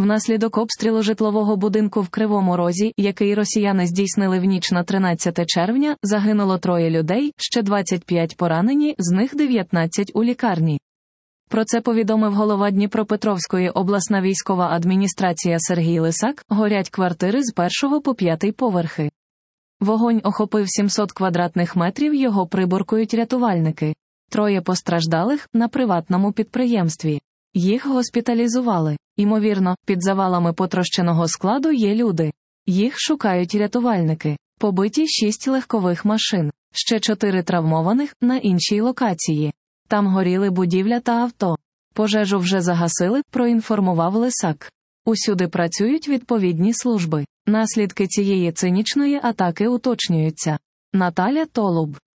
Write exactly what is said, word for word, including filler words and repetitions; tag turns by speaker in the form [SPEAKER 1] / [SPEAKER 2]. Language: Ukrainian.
[SPEAKER 1] Внаслідок обстрілу житлового будинку в Кривому Розі, який росіяни здійснили в ніч на тринадцяте червня, загинуло троє людей, ще двадцять п'ять поранені, з них дев'ятнадцять у лікарні. Про це повідомив голова Дніпропетровської обласна військова адміністрація Сергій Лисак. Горять квартири з першого по п'ятий поверхи. Вогонь охопив сімсот квадратних метрів, його приборкують рятувальники. Троє постраждалих – на приватному підприємстві. Їх госпіталізували. Імовірно, під завалами потрощеного складу є люди. Їх шукають рятувальники. Побиті шість легкових машин. Ще чотири травмованих – на іншій локації. Там горіли будівля та авто. Пожежу вже загасили, проінформував Лисак. Усюди працюють відповідні служби. Наслідки цієї цинічної атаки уточнюються. Наталя Толуб.